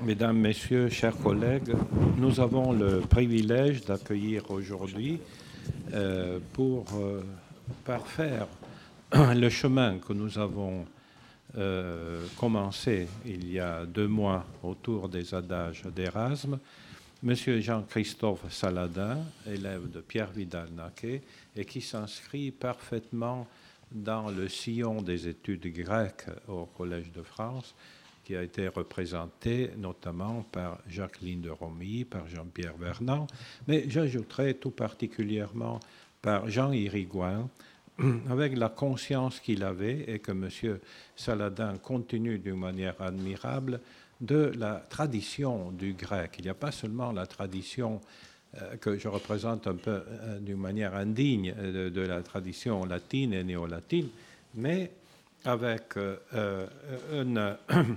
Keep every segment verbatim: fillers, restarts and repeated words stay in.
Mesdames, Messieurs, chers collègues, nous avons le privilège d'accueillir aujourd'hui euh, pour euh, parfaire le chemin que nous avons euh, commencé il y a deux mois autour des adages d'Erasme, Monsieur Jean-Christophe Saladin, élève de Pierre Vidal-Naquet, et qui s'inscrit parfaitement dans le sillon des études grecques au Collège de France, qui a été représenté notamment par Jacqueline de Romilly, par Jean-Pierre Vernant, mais j'ajouterai tout particulièrement par Jean Irigoyen, avec la conscience qu'il avait, et que M. Saladin continue d'une manière admirable, de la tradition du grec. Il n'y a pas seulement la tradition euh, que je représente un peu euh, d'une manière indigne de, de la tradition latine et néo-latine, mais avec euh, un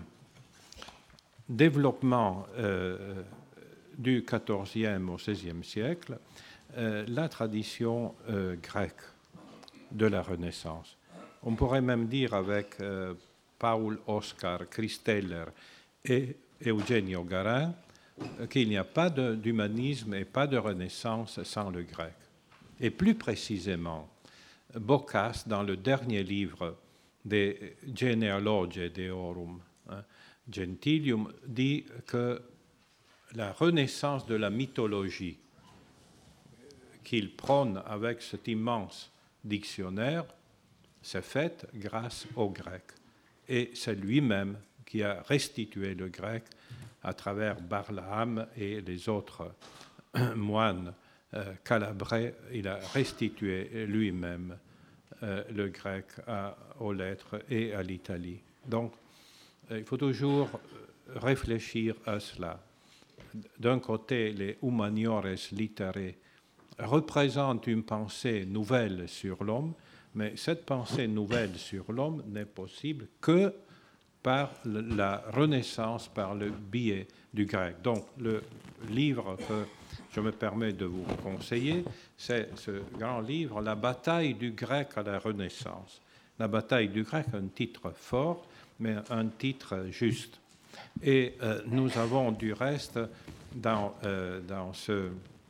développement euh, du quatorzième au seizième siècle, euh, la tradition euh, grecque de la Renaissance. On pourrait même dire avec euh, Paul Oscar Christeller et Eugenio Garin euh, qu'il n'y a pas de, d'humanisme et pas de Renaissance sans le grec. Et plus précisément, Boccace, dans le dernier livre de Genealogiae Deorum, hein, Gentilium, dit que la renaissance de la mythologie qu'il prône avec cet immense dictionnaire s'est faite grâce au grec. Et c'est lui-même qui a restitué le grec à travers Barlaam et les autres moines euh, calabrais. Il a restitué lui-même euh, le grec à, aux lettres et à l'Italie. Donc, il faut toujours réfléchir à cela. D'un côté, les humaniores literae représentent une pensée nouvelle sur l'homme, mais cette pensée nouvelle sur l'homme n'est possible que par la Renaissance, par le biais du grec. Donc, le livre que je me permets de vous conseiller, c'est ce grand livre, La bataille du grec à la Renaissance. La bataille du grec, un titre fort, mais un titre juste. Et euh, nous avons du reste dans, euh, dans, ce,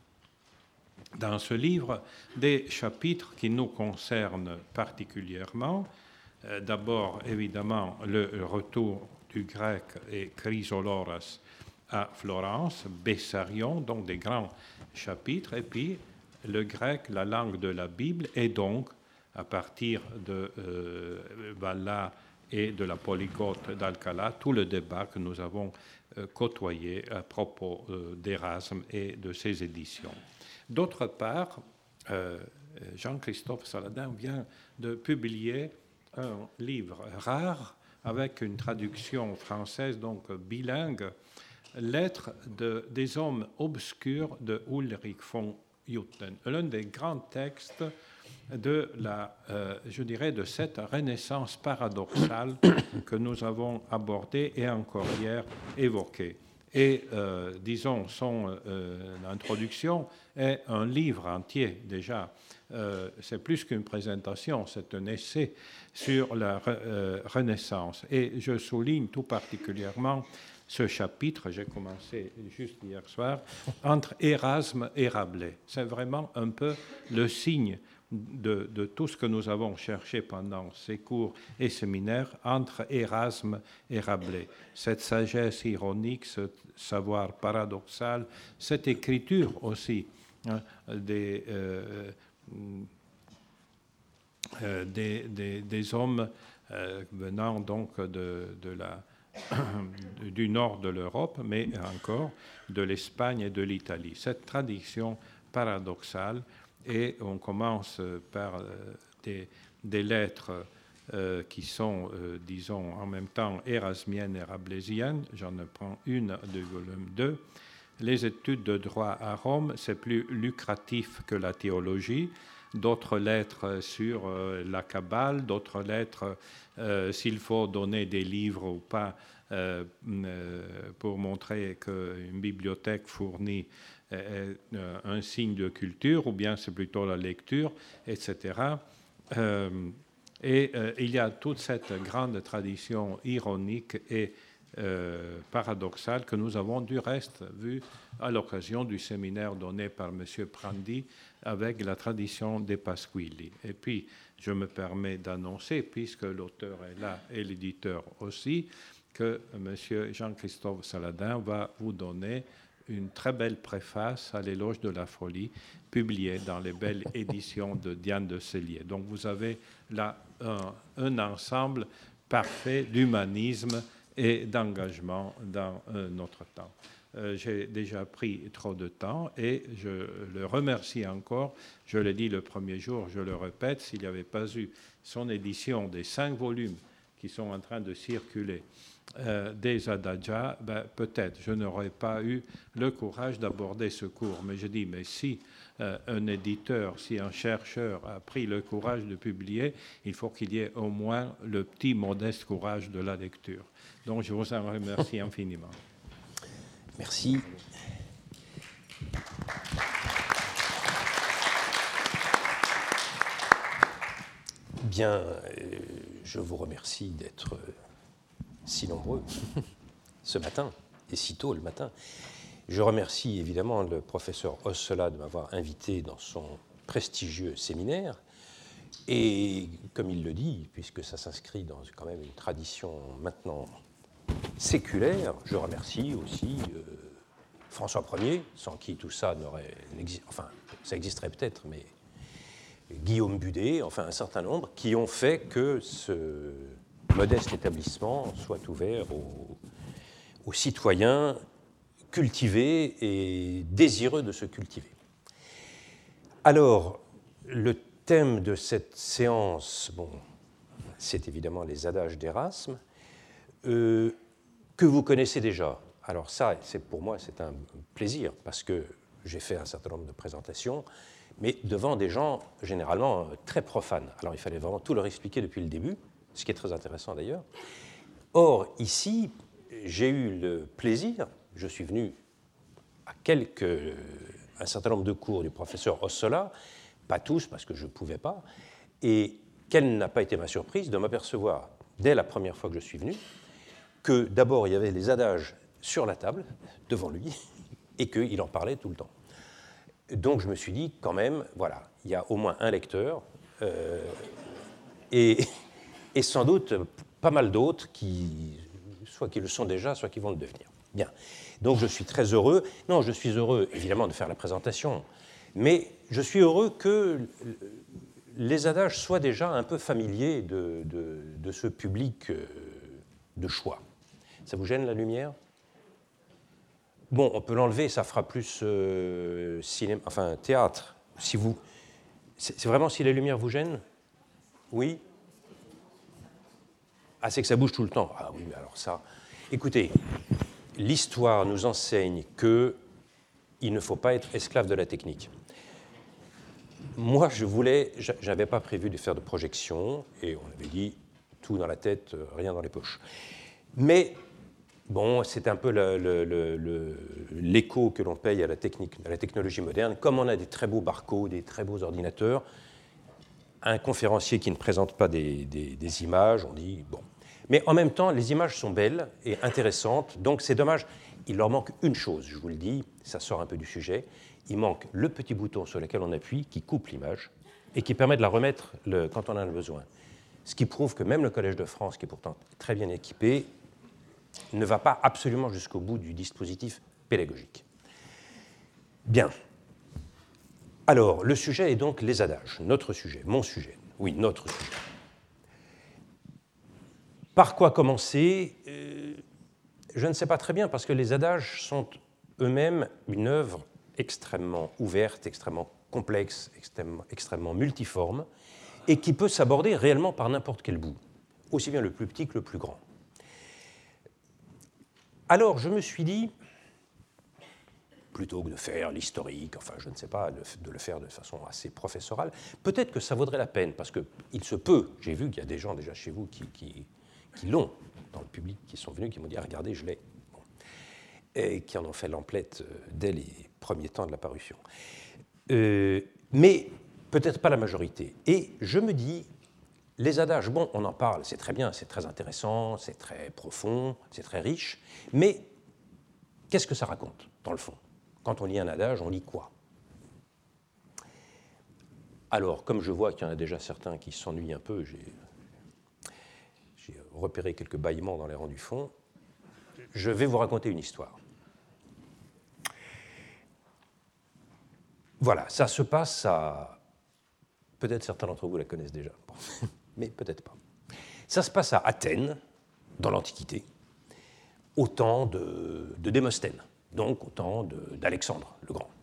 dans ce livre des chapitres qui nous concernent particulièrement. Euh, d'abord, évidemment, le retour du grec et Chrysoloras à Florence, Bessarion, donc des grands chapitres, et puis le grec, la langue de la Bible, et donc, à partir de euh, Valla et de la Polyglotte d'Alcala, tout le débat que nous avons euh, côtoyé à propos euh, d'Erasme et de ses éditions. D'autre part, euh, Jean-Christophe Saladin vient de publier un livre rare avec une traduction française, donc bilingue, Lettres de, des hommes obscurs de Ulrich von Hutten, l'un des grands textes de la, euh, je dirais, de cette renaissance paradoxale que nous avons abordée et encore hier évoquée. Et, euh, disons, son euh, introduction est un livre entier déjà. Euh, c'est plus qu'une présentation, c'est un essai sur la euh, Renaissance. Et je souligne tout particulièrement ce chapitre, j'ai commencé juste hier soir, entre Erasme et Rabelais. C'est vraiment un peu le signe De, de tout ce que nous avons cherché pendant ces cours et séminaires entre Erasme et Rabelais. Cette sagesse ironique, ce savoir paradoxal, cette écriture aussi hein, des, euh, euh, des, des, des hommes euh, venant donc de, de la, du nord de l'Europe, mais encore de l'Espagne et de l'Italie. Cette tradition paradoxale. Et on commence par euh, des, des lettres euh, qui sont, euh, disons, en même temps érasmiennes et rabelaisiennes. J'en prends une de volume deux. Les études de droit à Rome, c'est plus lucratif que la théologie. D'autres lettres sur euh, la Kabbale, d'autres lettres euh, s'il faut donner des livres ou pas euh, euh, pour montrer qu'une bibliothèque fournit euh, un signe de culture, ou bien c'est plutôt la lecture, et cetera. Euh, et euh, il y a toute cette grande tradition ironique et euh, paradoxal que nous avons du reste vu à l'occasion du séminaire donné par M. Prandi avec la tradition des Pasquilli. Et puis, je me permets d'annoncer, puisque l'auteur est là et l'éditeur aussi, que M. Jean-Christophe Saladin va vous donner une très belle préface à l'éloge de la folie, publiée dans les belles éditions de Diane de Cellier. Donc vous avez là un, un ensemble parfait d'humanisme et d'engagement dans euh, notre temps. Euh, j'ai déjà pris trop de temps et je le remercie encore. Je l'ai dit le premier jour, je le répète, s'il n'y avait pas eu son édition des cinq volumes qui sont en train de circuler, Euh, des adagias, ben, peut-être je n'aurais pas eu le courage d'aborder ce cours. Mais je dis, mais si euh, un éditeur, si un chercheur a pris le courage de publier, il faut qu'il y ait au moins le petit modeste courage de la lecture. Donc je vous en remercie infiniment. Merci. Bien, euh, je vous remercie d'être si nombreux ce matin, et si tôt le matin. Je remercie évidemment le professeur Ossola de m'avoir invité dans son prestigieux séminaire. Et comme il le dit, puisque ça s'inscrit dans quand même une tradition maintenant séculaire, je remercie aussi euh, François Ier, sans qui tout ça n'aurait... Enfin, ça existerait peut-être, mais Guillaume Budet, enfin un certain nombre, qui ont fait que ce modeste établissement soit ouvert aux, aux citoyens cultivés et désireux de se cultiver. Alors, le thème de cette séance, bon, c'est évidemment les adages d'Erasme, euh, que vous connaissez déjà. Alors ça, c'est, pour moi, c'est un plaisir, parce que j'ai fait un certain nombre de présentations, mais devant des gens généralement très profanes. Alors il fallait vraiment tout leur expliquer depuis le début, ce qui est très intéressant d'ailleurs. Or, ici, j'ai eu le plaisir, je suis venu à quelques, un certain nombre de cours du professeur Ossola, pas tous parce que je ne pouvais pas, et quelle n'a pas été ma surprise de m'apercevoir, dès la première fois que je suis venu, que d'abord il y avait les adages sur la table, devant lui, et qu'il en parlait tout le temps. Donc je me suis dit, quand même, voilà, il y a au moins un lecteur, euh, et... et sans doute pas mal d'autres qui, soit qui le sont déjà, soit qui vont le devenir. Bien. Donc je suis très heureux. Non, je suis heureux, évidemment, de faire la présentation, mais je suis heureux que les adages soient déjà un peu familiers de, de, de ce public de choix. Ça vous gêne, la lumière ? Bon, on peut l'enlever, ça fera plus euh, cinéma, enfin, théâtre. Si vous, c'est, c'est vraiment si les lumières vous gênent ? Oui ? Ah, c'est que ça bouge tout le temps. Ah oui, mais alors ça... Écoutez, l'histoire nous enseigne qu'il ne faut pas être esclave de la technique. Moi, je voulais... Je n'avais pas prévu de faire de projection, et on avait dit tout dans la tête, rien dans les poches. Mais, bon, c'est un peu le, le, le, le, l'écho que l'on paye à la, technique, à la technologie moderne. Comme on a des très beaux barcodes, des très beaux ordinateurs, un conférencier qui ne présente pas des, des, des images, on dit, bon... Mais en même temps, les images sont belles et intéressantes, donc c'est dommage. Il leur manque une chose, je vous le dis, ça sort un peu du sujet. Il manque le petit bouton sur lequel on appuie, qui coupe l'image, et qui permet de la remettre le, quand on en a besoin. Ce qui prouve que même le Collège de France, qui est pourtant très bien équipé, ne va pas absolument jusqu'au bout du dispositif pédagogique. Bien. Alors, le sujet est donc les adages, notre sujet, mon sujet. Oui, notre sujet. Par quoi commencer ? euh, Je ne sais pas très bien, parce que les adages sont eux-mêmes une œuvre extrêmement ouverte, extrêmement complexe, extrêmement, extrêmement multiforme, et qui peut s'aborder réellement par n'importe quel bout, aussi bien le plus petit que le plus grand. Alors, je me suis dit, plutôt que de faire l'historique, enfin, je ne sais pas, de le faire de façon assez professorale, peut-être que ça vaudrait la peine, parce qu'il se peut, j'ai vu qu'il y a des gens déjà chez vous qui... qui qui l'ont, dans le public, qui sont venus, qui m'ont dit « Regardez, je l'ai bon. », et qui en ont fait l'emplette dès les premiers temps de la parution. Euh, mais peut-être pas la majorité. Et je me dis, Les adages, bon, on en parle, c'est très bien, c'est très intéressant, c'est très profond, c'est très riche, mais qu'est-ce que ça raconte, dans le fond? Quand on lit un adage, on lit quoi? Alors, comme je vois qu'il y en a déjà certains qui s'ennuient un peu, j'ai, j'ai repéré quelques bâillements dans les rangs du fond, je vais vous raconter une histoire. Voilà, ça se passe à... Peut-être certains d'entre vous la connaissent déjà, bon, mais peut-être pas. Ça se passe à Athènes, dans l'Antiquité, au temps de, de Démosthène, donc au temps de, d'Alexandre le Grand.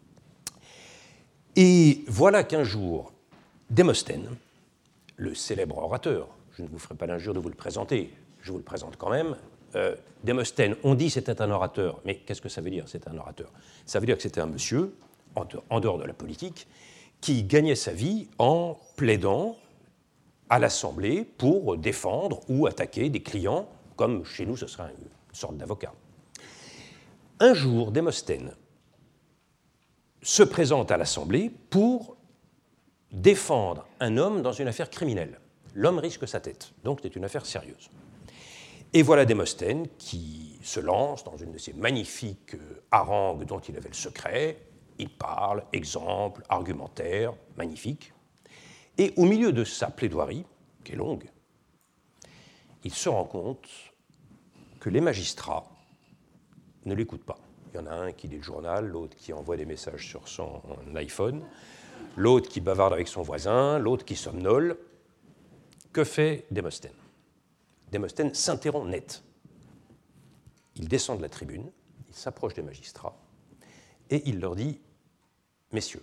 Et voilà qu'un jour, Démosthène, le célèbre orateur, je ne vous ferai pas l'injure de vous le présenter, je vous le présente quand même, euh, Démosthène, on dit c'était un orateur, mais qu'est-ce que ça veut dire, c'était un orateur? Ça veut dire que c'était un monsieur, en dehors de la politique, qui gagnait sa vie en plaidant à l'Assemblée pour défendre ou attaquer des clients, comme chez nous ce serait une sorte d'avocat. Un jour, Démosthène se présente à l'Assemblée pour défendre un homme dans une affaire criminelle. L'homme risque sa tête, donc c'est une affaire sérieuse. Et voilà Démosthène qui se lance dans une de ces magnifiques harangues dont il avait le secret. Il parle, exemple, argumentaire, magnifique. Et au milieu de sa plaidoirie, qui est longue, il se rend compte que les magistrats ne l'écoutent pas. Il y en a un qui lit le journal, l'autre qui envoie des messages sur son iPhone, l'autre qui bavarde avec son voisin, l'autre qui somnole. Que fait Démosthène? Démosthène s'interrompt net. Il descend de la tribune, il s'approche des magistrats et il leur dit « Messieurs,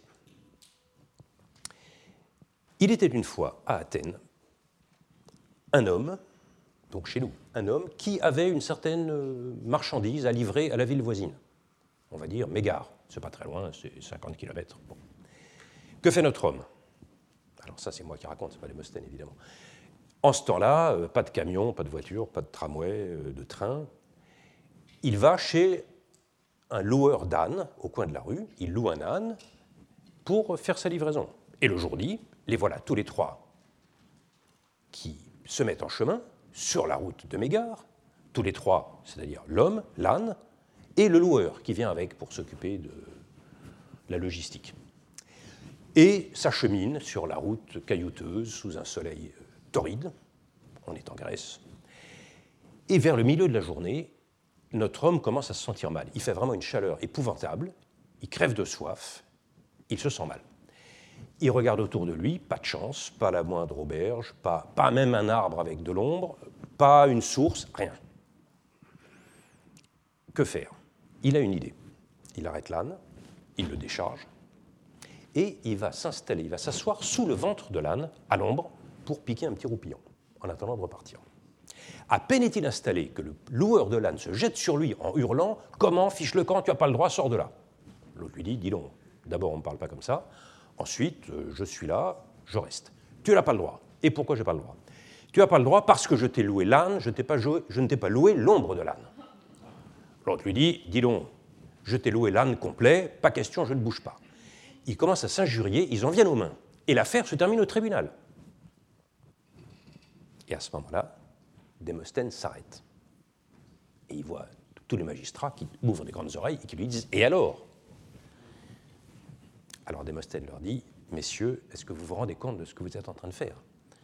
il était une fois à Athènes un homme, donc chez nous, un homme qui avait une certaine marchandise à livrer à la ville voisine. On va dire Mégare, c'est pas très loin, c'est cinquante kilomètres. Bon. Que fait notre homme? Alors ça, c'est moi qui raconte, c'est pas Démosthène, évidemment. En ce temps-là, pas de camion, pas de voiture, pas de tramway, de train. Il va chez un loueur d'ânes au coin de la rue, il loue un âne pour faire sa livraison. Et le jour dit, les voilà tous les trois qui se mettent en chemin sur la route de Mégare, tous les trois, c'est-à-dire l'homme, l'âne, et le loueur qui vient avec pour s'occuper de la logistique. Et s'achemine sur la route caillouteuse sous un soleil torride, on est en Grèce, et vers le milieu de la journée, notre homme commence à se sentir mal. Il fait vraiment une chaleur épouvantable, il crève de soif, il se sent mal. Il regarde autour de lui, pas de chance, pas la moindre auberge, pas, pas même un arbre avec de l'ombre, pas une source, rien. Que faire? Il a une idée. Il arrête l'âne, il le décharge, et il va s'installer, il va s'asseoir sous le ventre de l'âne, à l'ombre, pour piquer un petit roupillon, en attendant de repartir. À peine est-il installé que le loueur de l'âne se jette sur lui en hurlant « Comment, fiche le camp, tu n'as pas le droit, sors de là !» L'autre lui dit « Dis donc, d'abord on ne me parle pas comme ça, ensuite euh, je suis là, je reste. Tu n'as pas le droit. Et pourquoi je n'ai pas le droit? Tu n'as pas le droit parce que je t'ai loué l'âne, je, t'ai pas joué, je ne t'ai pas loué l'ombre de l'âne. » L'autre lui dit « Dis donc, je t'ai loué l'âne complet, pas question, je ne bouge pas. » Ils commencent à s'injurier, ils en viennent aux mains. Et l'affaire se termine au tribunal. Et à ce moment-là, Démosthène s'arrête. Et il voit tous les magistrats qui ouvrent des grandes oreilles et qui lui disent « Et alors ?» Alors Démosthène leur dit « Messieurs, est-ce que vous vous rendez compte de ce que vous êtes en train de faire?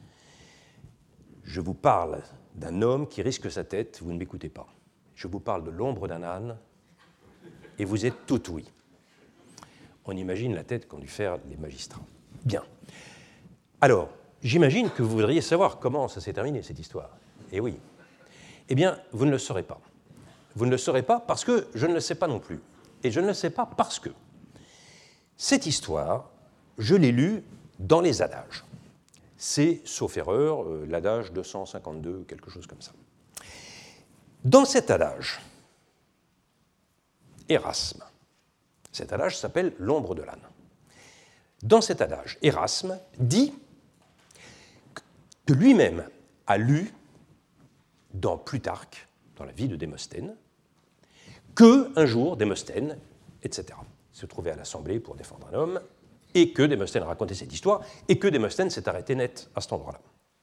Je vous parle d'un homme qui risque sa tête, vous ne m'écoutez pas. Je vous parle de l'ombre d'un âne, et vous êtes tout oui. » On imagine la tête qu'ont dû faire les magistrats. Bien. Alors, j'imagine que vous voudriez savoir comment ça s'est terminé, cette histoire. Eh oui. Eh bien, vous ne le saurez pas. Vous ne le saurez pas parce que je ne le sais pas non plus. Et je ne le sais pas parce que cette histoire, je l'ai lue dans les adages. C'est, sauf erreur, euh, l'adage deux cent cinquante-deux, quelque chose comme ça. Dans cet adage, Érasme, cet adage s'appelle « L'ombre de l'âne ». Dans cet adage, Érasme dit que lui-même a lu dans Plutarque, dans la vie de Démosthène, qu'un jour, Démosthène, et cetera, se trouvait à l'Assemblée pour défendre un homme, et que Démosthène racontait cette histoire, et que Démosthène s'est arrêté net à cet endroit-là.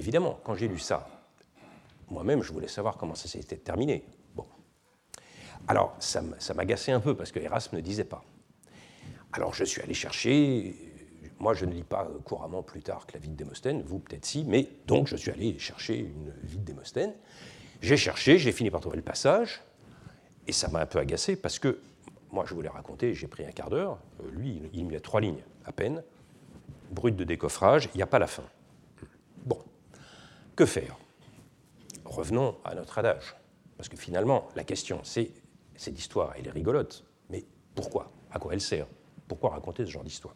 évidemment, quand j'ai lu ça, moi-même, je voulais savoir comment ça s'était terminé. Bon. Alors, ça m'agaçait un peu, parce que Erasme ne disait pas. Alors, je suis allé chercher. Moi, je ne lis pas couramment Plutarque, la vie de Démosthène, vous peut-être si, mais donc je suis allé chercher une vie de Démosthène. J'ai cherché, j'ai fini par trouver le passage, et ça m'a un peu agacé, parce que moi, je voulais raconter, j'ai pris un quart d'heure, lui, il me met trois lignes à peine, brut de décoffrage, il n'y a pas la fin. Bon, que faire? Revenons à notre adage, parce que finalement, la question, c'est, cette histoire, elle est rigolote, mais pourquoi? À quoi elle sert? Pourquoi raconter ce genre d'histoire?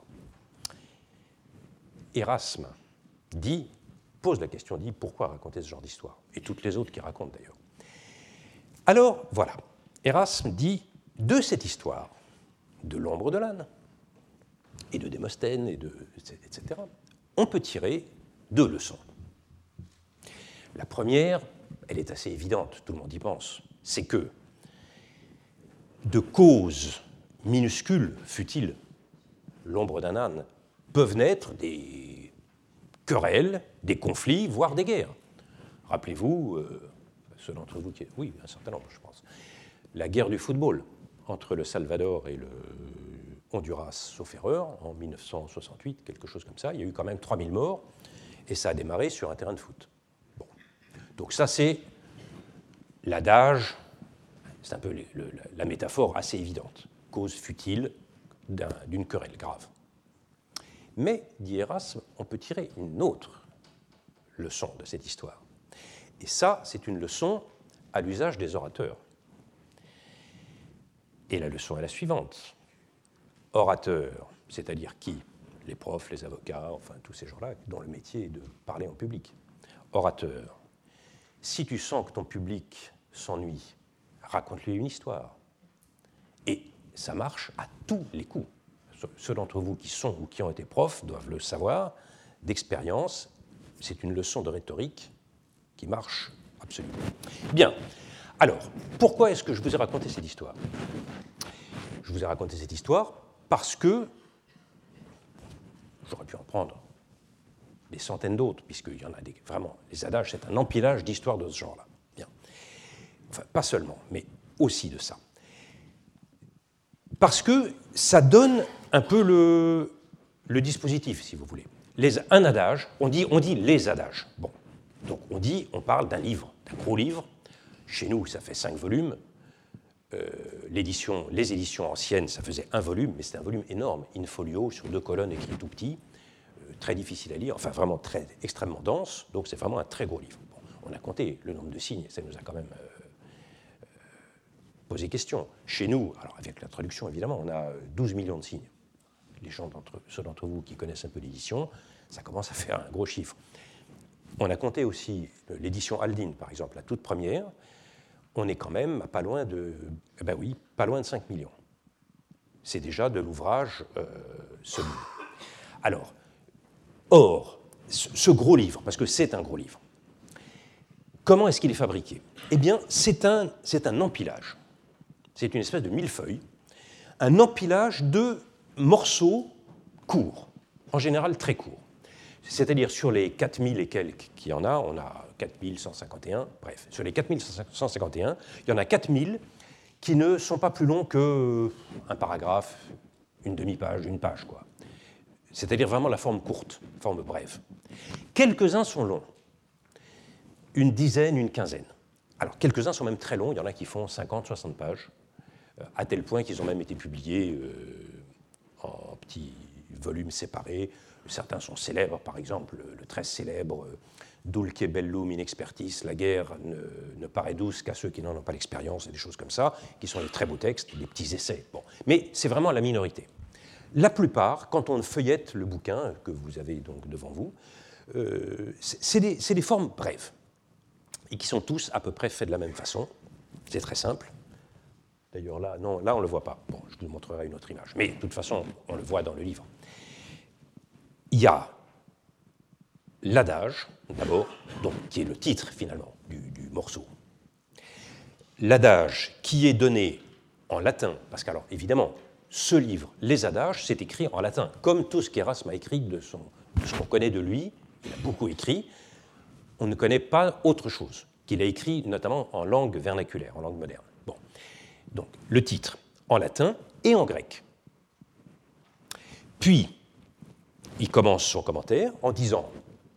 Erasme dit, pose la question, dit pourquoi raconter ce genre d'histoire? Et toutes les autres qui racontent d'ailleurs. Alors, voilà, Erasme dit, de cette histoire, de l'ombre de l'âne, et de Démosthène, et, de, et cetera, on peut tirer deux leçons. La première, elle est assez évidente, tout le monde y pense, c'est que de causes minuscules, futiles, l'ombre d'un âne, peuvent naître des querelles, des conflits, voire des guerres. Rappelez-vous, euh, ceux d'entre vous qui... Oui, un certain nombre, je pense. La guerre du football entre le Salvador et le Honduras, sauf erreur, en mille neuf cent soixante-huit, quelque chose comme ça. Il y a eu quand même trois mille morts, et ça a démarré sur un terrain de foot. Bon. Donc ça, c'est l'adage, c'est un peu le, le, la métaphore assez évidente. Cause futile d'un, d'une querelle grave. Mais, dit Erasme, on peut tirer une autre leçon de cette histoire. Et ça, c'est une leçon à l'usage des orateurs. Et la leçon est la suivante. Orateur, c'est-à-dire qui? Les profs, les avocats, enfin tous ces gens-là dont le métier est de parler en public. Orateur, si tu sens que ton public s'ennuie, raconte-lui une histoire. Et ça marche à tous les coups. Ceux d'entre vous qui sont ou qui ont été profs doivent le savoir. D'expérience, c'est une leçon de rhétorique qui marche absolument. Bien. Alors, pourquoi est-ce que je vous ai raconté cette histoire? Je vous ai raconté cette histoire parce que j'aurais pu en prendre des centaines d'autres, puisqu'il y en a des, vraiment, les adages, c'est un empilage d'histoires de ce genre-là. Bien. Enfin, pas seulement, mais aussi de ça. Parce que ça donne un peu le, le dispositif, si vous voulez. Les, un adage, on dit, on dit les adages. Bon. Donc on dit, on parle d'un livre, d'un gros livre. Chez nous, ça fait cinq volumes. Euh, l'édition, les éditions anciennes, ça faisait un volume, mais c'était un volume énorme, in folio, sur deux colonnes, écrit tout petit, euh, très difficile à lire, enfin vraiment très, extrêmement dense, donc c'est vraiment un très gros livre. Bon, on a compté le nombre de signes, ça nous a quand même euh, euh, posé question. Chez nous, alors avec la traduction évidemment, on a douze millions de signes. Les gens d'entre, ceux d'entre vous qui connaissent un peu l'édition, ça commence à faire un gros chiffre. On a compté aussi l'édition Aldine, par exemple, la toute première. On est quand même à pas loin de, eh ben oui, pas loin de cinq millions. C'est déjà de l'ouvrage euh, solide. Alors, or, ce gros livre, parce que c'est un gros livre, comment est-ce qu'il est fabriqué? Eh bien, c'est un, c'est un empilage. C'est une espèce de millefeuille, un empilage de morceaux courts, en général très courts. C'est-à-dire sur les quatre mille et quelques qu'il y en a, on a quatre mille cent cinquante et un, bref, sur les quatre mille cent cinquante et un, il y en a quatre mille qui ne sont pas plus longs qu'un paragraphe, une demi-page, une page, quoi. C'est-à-dire vraiment la forme courte, forme brève. Quelques-uns sont longs, une dizaine, une quinzaine. Alors, quelques-uns sont même très longs, il y en a qui font cinquante, soixante pages, à tel point qu'ils ont même été publiés euh, en petits volumes séparés. Certains sont célèbres, par exemple, le très célèbre « Dulce bellum in expertis », la guerre ne, ne paraît douce qu'à ceux qui n'en ont pas l'expérience, et des choses comme ça, qui sont des très beaux textes, des petits essais. Bon. Mais c'est vraiment la minorité. La plupart, quand on feuillette le bouquin que vous avez donc devant vous, euh, c'est des, c'est des formes brèves, et qui sont tous à peu près faits de la même façon. C'est très simple. D'ailleurs, là, non, là on ne le voit pas. Bon, je vous montrerai une autre image. Mais de toute façon, on le voit dans le livre. Il y a l'adage, d'abord, donc, qui est le titre, finalement, du, du morceau. L'adage qui est donné en latin, parce qu'alors, évidemment, ce livre, les adages, c'est écrit en latin, comme tout ce qu'Erasme a écrit de, son, de ce qu'on connaît de lui, il a beaucoup écrit, on ne connaît pas autre chose, qu'il a écrit notamment en langue vernaculaire, en langue moderne. Bon. Donc, le titre en latin et en grec. Puis, il commence son commentaire en disant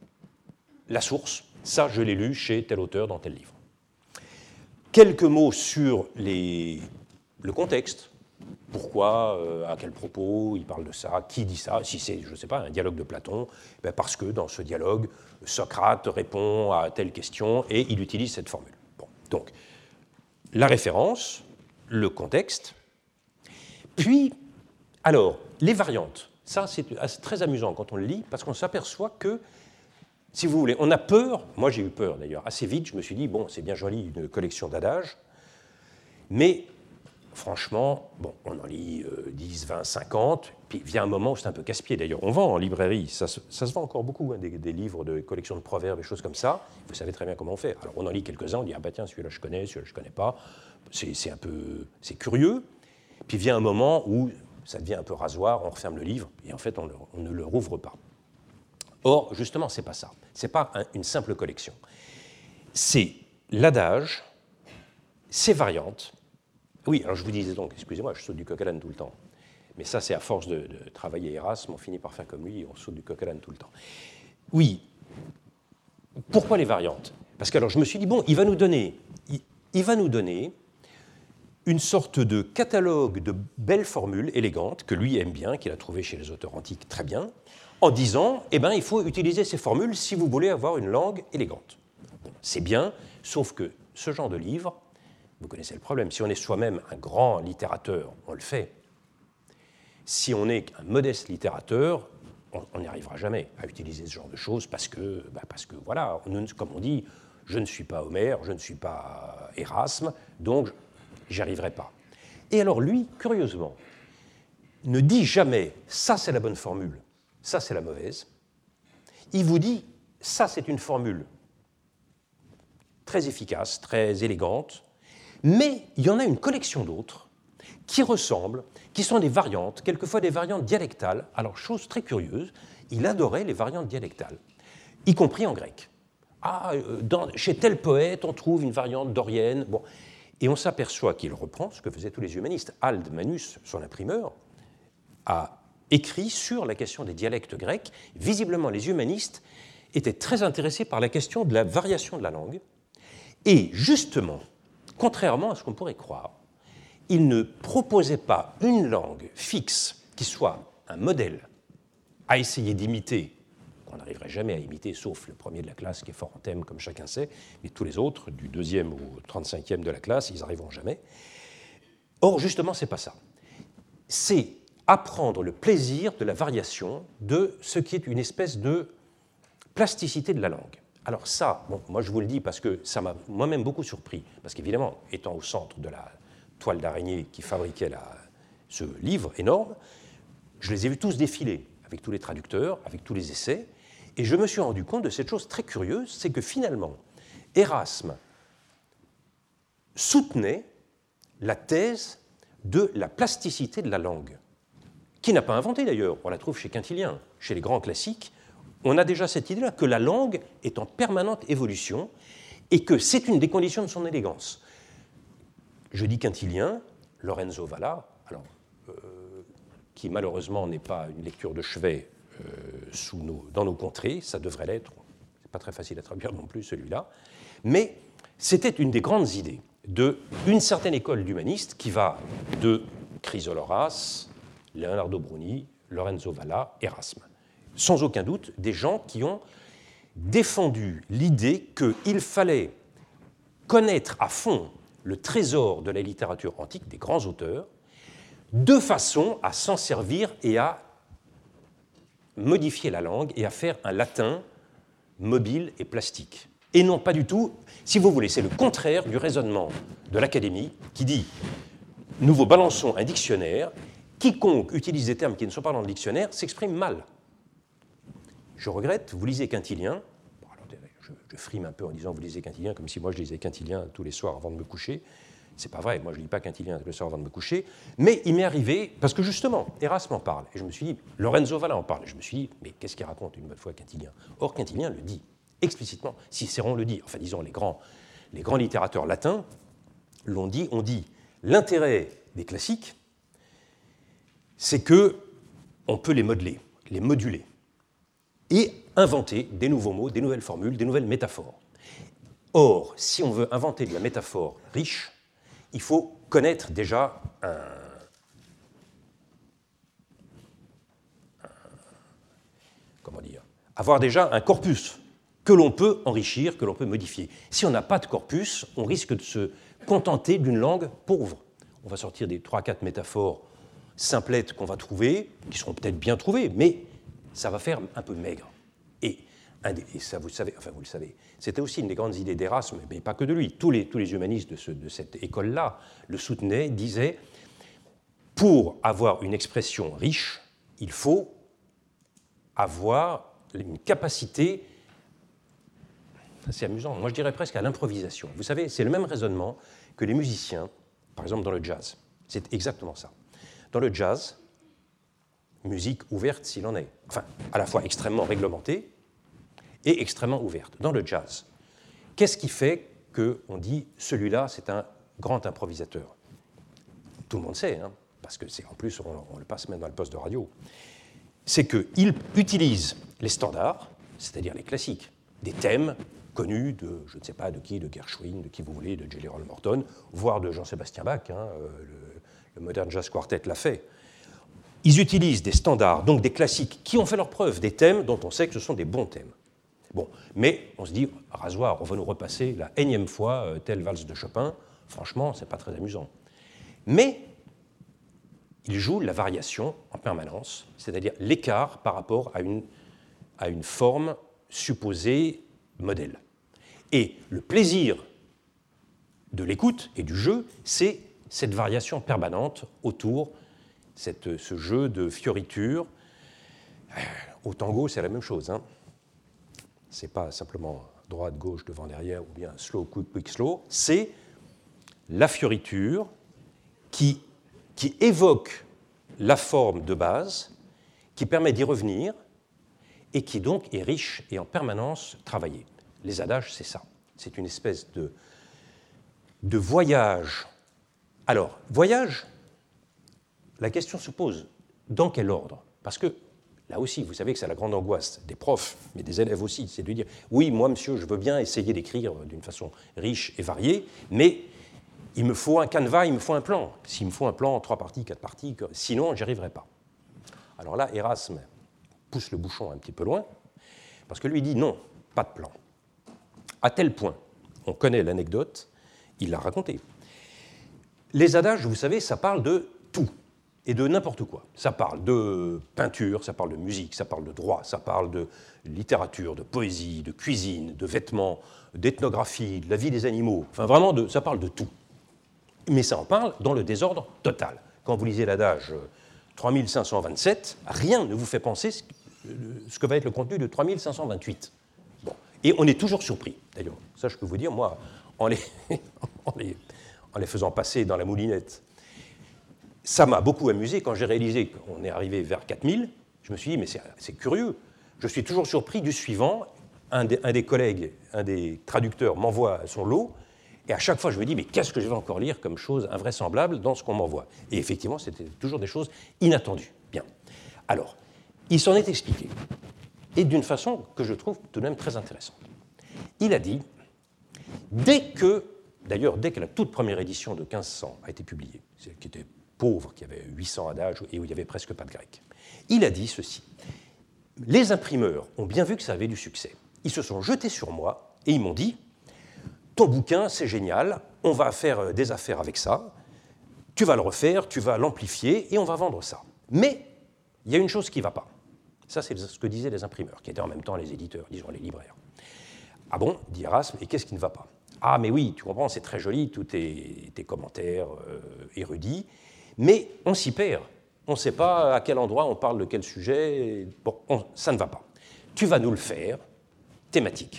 la source, ça je l'ai lu chez tel auteur dans tel livre. Quelques mots sur les, le contexte. Pourquoi, euh, à quel propos il parle de ça, qui dit ça, si c'est, je ne sais pas, un dialogue de Platon, ben parce que dans ce dialogue, Socrate répond à telle question et il utilise cette formule. Bon, donc, la référence, le contexte, puis, alors, les variantes. Ça, c'est très amusant quand on le lit, parce qu'on s'aperçoit que, si vous voulez, on a peur, moi j'ai eu peur d'ailleurs, assez vite, je me suis dit, bon, c'est bien joli, une collection d'adages, mais franchement, bon, on en lit euh, dix, vingt, cinquante, puis vient un moment où c'est un peu casse-pied. D'ailleurs, on vend en librairie, ça se, ça se vend encore beaucoup, hein, des, des livres de collections de proverbes et choses comme ça. Vous savez très bien comment on fait. Alors, on en lit quelques-uns, on dit, ah bah tiens, celui-là je connais, celui-là je connais pas. C'est, c'est un peu, c'est curieux. Puis vient un moment où ça devient un peu rasoir, on referme le livre, et en fait, on, le, on ne le rouvre pas. Or, justement, c'est pas ça. C'est pas un, une simple collection. C'est l'adage, ses variantes. Oui, alors je vous disais donc, excusez-moi, je saute du coq à l'âne tout le temps. Mais ça, c'est à force de, de travailler Erasme, on finit par faire comme lui, on saute du coq à l'âne tout le temps. Oui. Pourquoi les variantes? Parce que alors, je me suis dit, bon, il va nous donner, il, il va nous donner une sorte de catalogue de belles formules élégantes, que lui aime bien, qu'il a trouvé chez les auteurs antiques très bien, en disant, eh bien, il faut utiliser ces formules si vous voulez avoir une langue élégante. Bon, c'est bien, sauf que ce genre de livre, vous connaissez le problème. Si on est soi-même un grand littérateur, on le fait. Si on est un modeste littérateur, on n'y arrivera jamais à utiliser ce genre de choses parce que, bah parce que voilà, on, comme on dit, je ne suis pas Homère, je ne suis pas Erasme, donc j'y arriverai pas. Et alors lui, curieusement, ne dit jamais « ça c'est la bonne formule, ça c'est la mauvaise ». Il vous dit « ça c'est une formule très efficace, très élégante », mais il y en a une collection d'autres qui ressemblent, qui sont des variantes, quelquefois des variantes dialectales. Alors, chose très curieuse, il adorait les variantes dialectales, y compris en grec. Ah, dans, chez tel poète, on trouve une variante dorienne. Bon. Et on s'aperçoit qu'il reprend ce que faisaient tous les humanistes. Ald Manus, son imprimeur, a écrit sur la question des dialectes grecs. Visiblement, les humanistes étaient très intéressés par la question de la variation de la langue. Et justement, contrairement à ce qu'on pourrait croire, il ne proposait pas une langue fixe qui soit un modèle à essayer d'imiter, qu'on n'arriverait jamais à imiter, sauf le premier de la classe qui est fort en thème, comme chacun sait, mais tous les autres, du deuxième au trente-cinquième de la classe, ils n'arriveront jamais. Or, justement, ce n'est pas ça. C'est apprendre le plaisir de la variation, de ce qui est une espèce de plasticité de la langue. Alors ça, bon, moi je vous le dis parce que ça m'a moi-même beaucoup surpris, parce qu'évidemment, étant au centre de la toile d'araignée qui fabriquait la, ce livre énorme, je les ai vus tous défiler, avec tous les traducteurs, avec tous les essais, et je me suis rendu compte de cette chose très curieuse, c'est que finalement, Erasme soutenait la thèse de la plasticité de la langue, qu'il n'a pas inventée d'ailleurs, on la trouve chez Quintilien, chez les grands classiques. On a déjà cette idée-là que la langue est en permanente évolution et que c'est une des conditions de son élégance. Je dis Quintilien, Lorenzo Valla, alors, euh, qui malheureusement n'est pas une lecture de chevet euh, sous nos, dans nos contrées, ça devrait l'être, c'est pas très facile à traduire non plus celui-là, mais c'était une des grandes idées d'une certaine école d'humanistes qui va de Chrysoloras, Leonardo Bruni, Lorenzo Valla, Erasme. Sans aucun doute, des gens qui ont défendu l'idée qu'il fallait connaître à fond le trésor de la littérature antique, des grands auteurs, de façon à s'en servir et à modifier la langue et à faire un latin mobile et plastique. Et non pas du tout, si vous voulez, c'est le contraire du raisonnement de l'Académie qui dit « nous vous balançons un dictionnaire, quiconque utilise des termes qui ne sont pas dans le dictionnaire s'exprime mal ». Je regrette, vous lisez Quintilien, bon, alors, je, je frime un peu en disant vous lisez Quintilien, comme si moi je lisais Quintilien tous les soirs avant de me coucher. C'est pas vrai, moi je ne lis pas Quintilien tous les soirs avant de me coucher, mais il m'est arrivé, parce que justement, Erasme en parle, et je me suis dit, Lorenzo Valla en parle, et je me suis dit, mais qu'est-ce qu'il raconte une bonne fois Quintilien? Or, Quintilien le dit, explicitement. Cicéron le dit, enfin disons les grands, les grands littérateurs latins l'ont dit, on dit l'intérêt des classiques, c'est qu'on peut les modeler, les moduler, et inventer des nouveaux mots, des nouvelles formules, des nouvelles métaphores. Or, si on veut inventer de la métaphore riche, il faut connaître déjà un, un comment dire, avoir déjà un corpus que l'on peut enrichir, que l'on peut modifier. Si on n'a pas de corpus, on risque de se contenter d'une langue pauvre. On va sortir des trois quatre métaphores simplettes qu'on va trouver, qui seront peut-être bien trouvées, mais ça va faire un peu maigre. Et, et ça, vous le savez, enfin vous le savez, c'était aussi une des grandes idées d'Erasme, mais pas que de lui. Tous les, tous les humanistes de, ce, de cette école-là le soutenaient, disaient, pour avoir une expression riche, il faut avoir une capacité, c'est amusant, moi je dirais presque à l'improvisation. Vous savez, c'est le même raisonnement que les musiciens, par exemple dans le jazz. C'est exactement ça. Dans le jazz, musique ouverte s'il en est, enfin, à la fois extrêmement réglementée et extrêmement ouverte. Dans le jazz, qu'est-ce qui fait qu'on dit celui-là, c'est un grand improvisateur? Tout le monde sait, hein, parce que c'est en plus, on, on le passe même dans le poste de radio. C'est qu'il utilise les standards, c'est-à-dire les classiques, des thèmes connus de, je ne sais pas, de qui, de Gershwin, de qui vous voulez, de Jelly Roll Morton, voire de Jean-Sébastien Bach, hein, le, le Modern Jazz Quartet l'a fait. Ils utilisent des standards, donc des classiques, qui ont fait leur preuve, des thèmes dont on sait que ce sont des bons thèmes. Bon, mais on se dit, rasoir, on va nous repasser la énième fois euh, telle valse de Chopin, franchement, c'est pas très amusant. Mais il joue la variation en permanence, c'est-à-dire l'écart par rapport à une, à une forme supposée modèle. Et le plaisir de l'écoute et du jeu, c'est cette variation permanente autour, cette, ce jeu de fioritures. Au tango, c'est la même chose, hein. Ce n'est pas simplement droite, gauche, devant, derrière, ou bien slow, quick, quick, slow. C'est la fioriture qui, qui évoque la forme de base, qui permet d'y revenir, et qui donc est riche et en permanence travaillée. Les adages, c'est ça. C'est une espèce de, de voyage. Alors, voyage, la question se pose, dans quel ordre? Parce que là aussi, vous savez que c'est la grande angoisse des profs, mais des élèves aussi, c'est de dire « Oui, moi, monsieur, je veux bien essayer d'écrire d'une façon riche et variée, mais il me faut un canevas, il me faut un plan. S'il me faut un plan en trois parties, quatre parties, sinon, j'y arriverai pas. » Alors là, Erasme pousse le bouchon un petit peu loin, parce que lui dit « Non, pas de plan. » À tel point, on connaît l'anecdote, il l'a racontée. Les adages, vous savez, ça parle de tout. Et de n'importe quoi. Ça parle de peinture, ça parle de musique, ça parle de droit, ça parle de littérature, de poésie, de cuisine, de vêtements, d'ethnographie, de la vie des animaux. Enfin, vraiment, de, ça parle de tout. Mais ça en parle dans le désordre total. Quand vous lisez l'adage trois mille cinq cent vingt-sept, rien ne vous fait penser ce que va être le contenu de trois mille cinq cent vingt-huit. Bon. Et on est toujours surpris, d'ailleurs. Ça, je peux vous dire, moi, en les, en les, en les faisant passer dans la moulinette, ça m'a beaucoup amusé quand j'ai réalisé qu'on est arrivé vers quatre mille. Je me suis dit, mais c'est, c'est curieux. Je suis toujours surpris du suivant. Un des, un des collègues, un des traducteurs m'envoie son lot. Et à chaque fois, je me dis, mais qu'est-ce que je vais encore lire comme chose invraisemblable dans ce qu'on m'envoie? Et effectivement, c'était toujours des choses inattendues. Bien. Alors, il s'en est expliqué. Et d'une façon que je trouve tout de même très intéressante. Il a dit, dès que, d'ailleurs, dès que la toute première édition de quinze cents a été publiée, qui était pauvre, qui avait huit cents adages et où il n'y avait presque pas de grec. Il a dit ceci. Les imprimeurs ont bien vu que ça avait du succès. Ils se sont jetés sur moi et ils m'ont dit « Ton bouquin, c'est génial, on va faire des affaires avec ça, tu vas le refaire, tu vas l'amplifier et on va vendre ça. Mais il y a une chose qui ne va pas. » Ça, c'est ce que disaient les imprimeurs, qui étaient en même temps les éditeurs, disons les libraires. « Ah bon ?» dit Erasme, « et qu'est-ce qui ne va pas ?»« Ah, mais oui, tu comprends, c'est très joli, tous tes, tes commentaires euh, érudits, mais on s'y perd. On ne sait pas à quel endroit on parle de quel sujet. Bon, on, ça ne va pas. Tu vas nous le faire thématique. »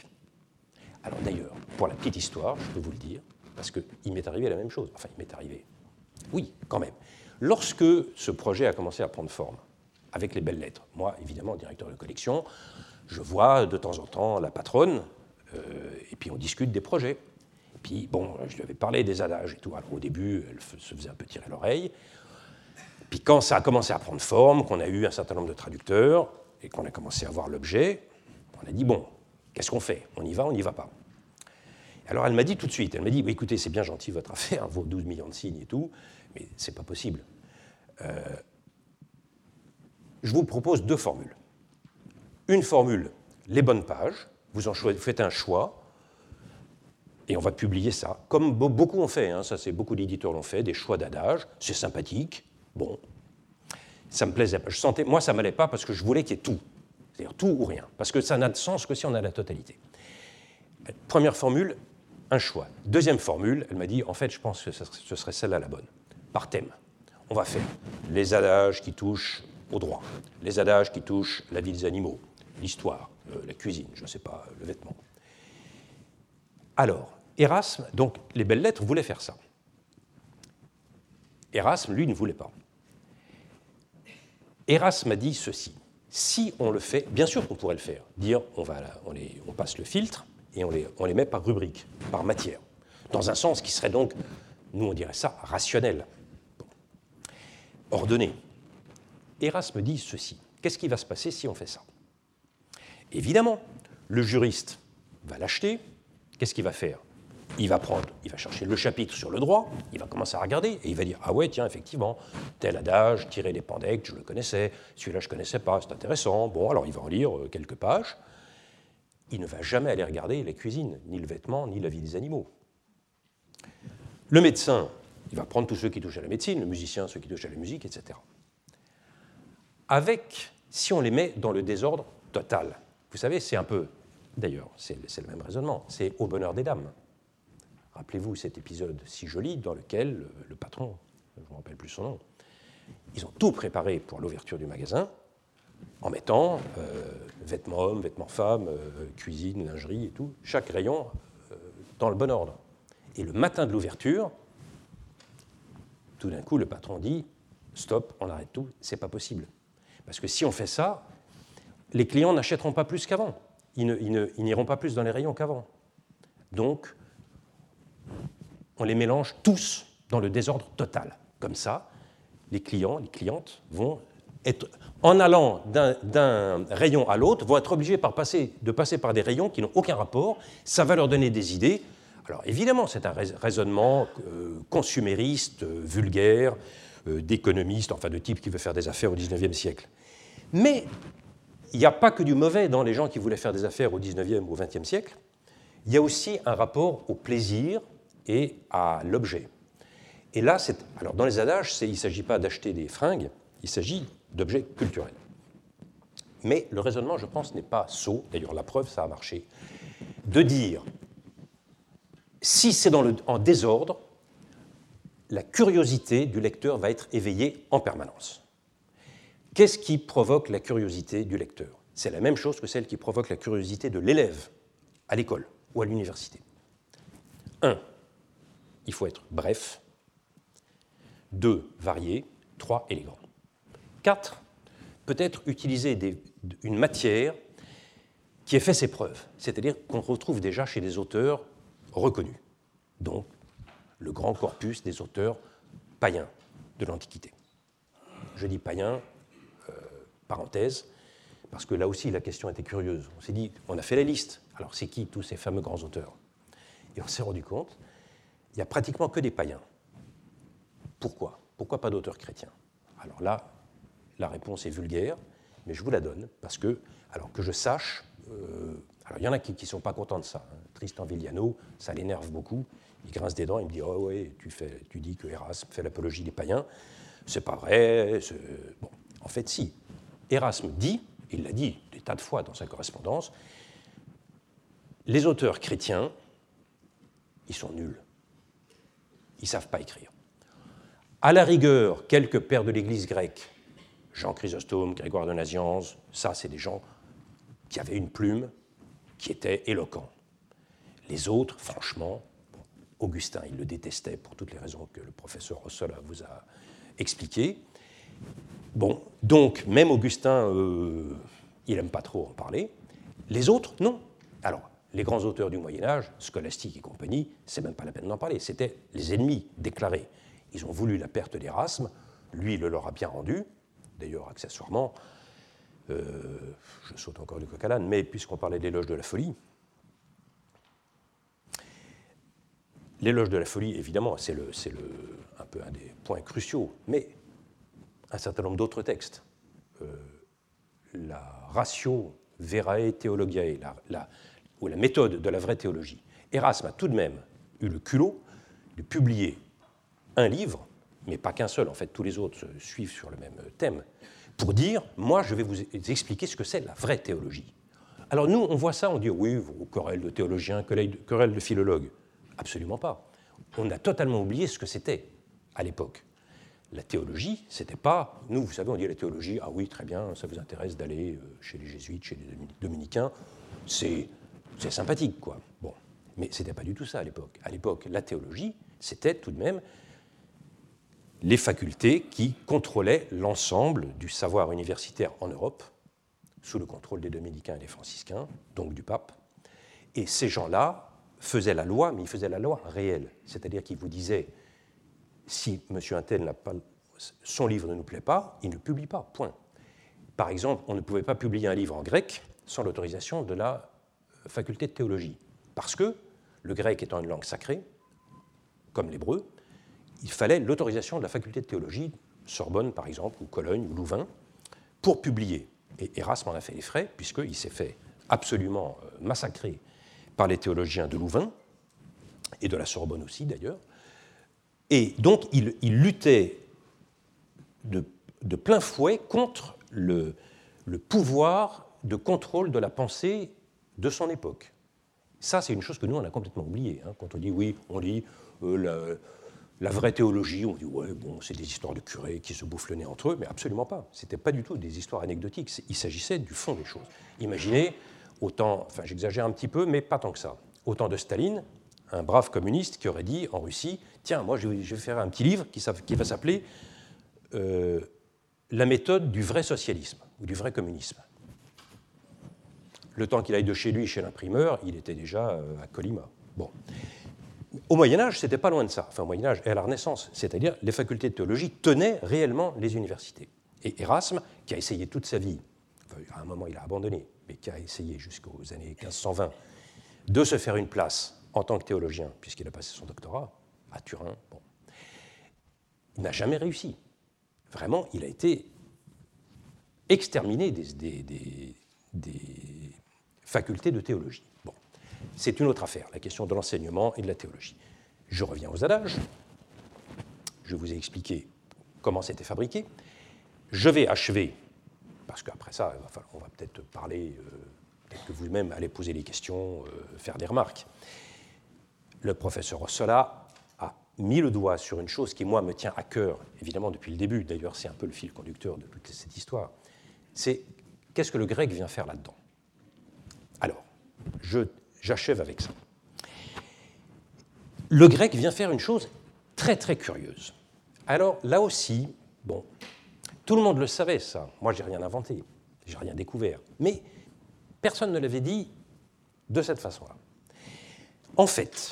Alors d'ailleurs, pour la petite histoire, je peux vous le dire, parce qu'il m'est arrivé la même chose. Enfin, il m'est arrivé. Oui, quand même. Lorsque ce projet a commencé à prendre forme, avec les belles lettres, moi, évidemment, directeur de collection, je vois de temps en temps la patronne, euh, et puis on discute des projets. Et puis, bon, je lui avais parlé des adages et tout. Alors, au début, elle se faisait un peu tirer l'oreille. Puis quand ça a commencé à prendre forme, qu'on a eu un certain nombre de traducteurs, et qu'on a commencé à voir l'objet, on a dit, bon, qu'est-ce qu'on fait? On y va, on n'y va pas. Alors elle m'a dit tout de suite, elle m'a dit, bah, écoutez, c'est bien gentil votre affaire, vos douze millions de signes et tout, mais c'est pas possible. Euh, je vous propose deux formules. Une formule, les bonnes pages, vous en choisissez, faites un choix, et on va publier ça, comme beaucoup ont fait, hein, ça c'est beaucoup d'éditeurs l'ont fait, des choix d'adage, c'est sympathique, bon, ça me plaisait pas. Je sentais, moi ça m'allait pas parce que je voulais qu'il y ait tout, c'est-à-dire tout ou rien, parce que ça n'a de sens que si on a la totalité. Première formule, un choix. Deuxième formule, elle m'a dit, en fait je pense que ce serait celle-là la bonne, par thème. On va faire les adages qui touchent au droit, les adages qui touchent la vie des animaux, l'histoire, euh, la cuisine, je ne sais pas, le vêtement. Alors, Erasme, donc les belles lettres voulaient faire ça. Erasme, lui, ne voulait pas. Erasme a dit ceci, si on le fait, bien sûr qu'on pourrait le faire, dire on, va, on, les, on passe le filtre et on les, on les met par rubrique, par matière, dans un sens qui serait donc, nous on dirait ça, rationnel, bon. Ordonné. Erasme dit ceci, qu'est-ce qui va se passer si on fait ça? Évidemment, le juriste va l'acheter, qu'est-ce qu'il va faire? Il va prendre, il va chercher le chapitre sur le droit, il va commencer à regarder et il va dire « Ah ouais, tiens, effectivement, tel adage, tiré des Pandectes, je le connaissais, celui-là je ne connaissais pas, c'est intéressant. » Bon, alors il va en lire quelques pages. Il ne va jamais aller regarder la cuisine, ni le vêtement, ni la vie des animaux. Le médecin, il va prendre tous ceux qui touchent à la médecine, le musicien, ceux qui touchent à la musique, et cetera. Avec, si on les met dans le désordre total, vous savez, c'est un peu, d'ailleurs, c'est le même raisonnement, c'est au bonheur des dames. Rappelez-vous cet épisode si joli dans lequel le, le patron, je ne me rappelle plus son nom, ils ont tout préparé pour l'ouverture du magasin en mettant euh, vêtements hommes, vêtements femmes, euh, cuisine, lingerie et tout, chaque rayon euh, dans le bon ordre. Et le matin de l'ouverture, tout d'un coup, le patron dit « Stop, on arrête tout, c'est pas possible. » Parce que si on fait ça, les clients n'achèteront pas plus qu'avant. Ils, ne, ils, ne, ils n'iront pas plus dans les rayons qu'avant. Donc, on les mélange tous dans le désordre total. Comme ça, les clients, les clientes vont être, en allant d'un, d'un rayon à l'autre, vont être obligés par passer, de passer par des rayons qui n'ont aucun rapport. Ça va leur donner des idées. Alors évidemment, c'est un raisonnement euh, consumériste, euh, vulgaire, euh, d'économiste, enfin de type qui veut faire des affaires au dix-neuvième siècle. Mais il n'y a pas que du mauvais dans les gens qui voulaient faire des affaires au dix-neuvième ou au vingtième siècle. Il y a aussi un rapport au plaisir et à l'objet. Et là, c'est, alors dans les adages, c'est, il ne s'agit pas d'acheter des fringues, il s'agit d'objets culturels. Mais le raisonnement, je pense, n'est pas sot, d'ailleurs la preuve, ça a marché, de dire, si c'est dans le, en désordre, la curiosité du lecteur va être éveillée en permanence. Qu'est-ce qui provoque la curiosité du lecteur? C'est la même chose que celle qui provoque la curiosité de l'élève à l'école ou à l'université. Un, il faut être bref. Deux, varié. Trois, élégant. Quatre, peut-être utiliser des, une matière qui ait fait ses preuves, c'est-à-dire qu'on retrouve déjà chez des auteurs reconnus. Donc, le grand corpus des auteurs païens de l'Antiquité. Je dis païens, euh, parenthèse, parce que là aussi la question était curieuse. On s'est dit, on a fait la liste, alors c'est qui tous ces fameux grands auteurs? Et on s'est rendu compte, il n'y a pratiquement que des païens. Pourquoi? Pourquoi pas d'auteurs chrétiens? Alors là, la réponse est vulgaire, mais je vous la donne, parce que, alors que je sache, euh, alors il y en a qui ne sont pas contents de ça. Hein. Tristan Viliano, ça l'énerve beaucoup, il grince des dents, il me dit « Oh ouais, tu, fais, tu dis que Erasme fait l'apologie des païens. » C'est pas vrai. C'est... Bon, en fait, si. Erasme dit, il l'a dit des tas de fois dans sa correspondance, les auteurs chrétiens, ils sont nuls. Ils ne savent pas écrire. À la rigueur, quelques pères de l'Église grecque, Jean Chrysostome, Grégoire de Nazianze, ça, c'est des gens qui avaient une plume, qui étaient éloquents. Les autres, franchement, bon, Augustin, il le détestait pour toutes les raisons que le professeur Rossola vous a expliquées. Bon, donc, même Augustin, euh, il n'aime pas trop en parler. Les autres, non. Alors, les grands auteurs du Moyen-Âge, Scolastique et compagnie, c'est même pas la peine d'en parler, c'était les ennemis déclarés. Ils ont voulu la perte d'Erasme, lui, il le leur a bien rendu, d'ailleurs, accessoirement, euh, je saute encore du coq à l'âne, mais puisqu'on parlait de l'éloge de la folie, l'éloge de la folie, évidemment, c'est le, c'est le, un peu un des points cruciaux, mais un certain nombre d'autres textes. Euh, la ratio verae theologiae, la, la, ou la méthode de la vraie théologie. Erasme a tout de même eu le culot de publier un livre, mais pas qu'un seul, en fait, tous les autres suivent sur le même thème, pour dire, moi, je vais vous expliquer ce que c'est la vraie théologie. Alors nous, on voit ça, on dit, oui, querelle de théologiens, querelle de philologues. Absolument pas. On a totalement oublié ce que c'était à l'époque. La théologie, c'était pas... Nous, vous savez, on dit la théologie, ah oui, très bien, ça vous intéresse d'aller chez les jésuites, chez les dominicains, c'est, c'est sympathique, quoi. Bon, mais c'était pas du tout ça à l'époque. À l'époque, la théologie, c'était tout de même les facultés qui contrôlaient l'ensemble du savoir universitaire en Europe, sous le contrôle des dominicains et des franciscains, donc du pape. Et ces gens-là faisaient la loi, mais ils faisaient la loi réelle. C'est-à-dire qu'ils vous disaient, si M. Untel n'a pas, son livre ne nous plaît pas, il ne publie pas, point. Par exemple, on ne pouvait pas publier un livre en grec sans l'autorisation de la faculté de théologie, parce que le grec étant une langue sacrée, comme l'hébreu, il fallait l'autorisation de la faculté de théologie, Sorbonne par exemple, ou Cologne, ou Louvain, pour publier. Et Erasme en a fait les frais, puisqu'il s'est fait absolument massacrer par les théologiens de Louvain, et de la Sorbonne aussi d'ailleurs. Et donc il, il luttait de, de plein fouet contre le, le pouvoir de contrôle de la pensée de son époque. Ça, c'est une chose que nous, on a complètement oubliée. Hein. Quand on dit, oui, on lit euh, la, la vraie théologie, on dit, ouais, bon, c'est des histoires de curés qui se bouffent le nez entre eux, mais absolument pas. Ce n'était pas du tout des histoires anecdotiques. Il s'agissait du fond des choses. Imaginez, autant, enfin j'exagère un petit peu, mais pas tant que ça, au temps de Staline, un brave communiste qui aurait dit en Russie, tiens, moi je vais, je vais faire un petit livre qui, qui va s'appeler euh, La méthode du vrai socialisme, ou du vrai communisme. Le temps qu'il aille de chez lui, chez l'imprimeur, il était déjà euh, à Colima. Bon. Au Moyen-Âge, ce n'était pas loin de ça, enfin au Moyen-Âge et à la Renaissance, c'est-à-dire les facultés de théologie tenaient réellement les universités. Et Erasme, qui a essayé toute sa vie, enfin, à un moment il a abandonné, mais qui a essayé jusqu'aux années quinze cent vingt de se faire une place en tant que théologien, puisqu'il a passé son doctorat à Turin, bon, il n'a jamais réussi. Vraiment, il a été exterminé des, des, des, des facultés de théologie. Bon, c'est une autre affaire, la question de l'enseignement et de la théologie. Je reviens aux adages. Je vous ai expliqué comment c'était fabriqué. Je vais achever, parce qu'après ça, on va peut-être parler, euh, peut-être que vous-même allez poser des questions, euh, faire des remarques. Le professeur Ossola a mis le doigt sur une chose qui, moi, me tient à cœur, évidemment, depuis le début. D'ailleurs, c'est un peu le fil conducteur de toute cette histoire. C'est qu'est-ce que le grec vient faire là-dedans? Alors, je, j'achève avec ça. Le grec vient faire une chose très, très curieuse. Alors, là aussi, bon, tout le monde le savait, ça. Moi, je n'ai rien inventé, je n'ai rien découvert. Mais personne ne l'avait dit de cette façon-là. En fait,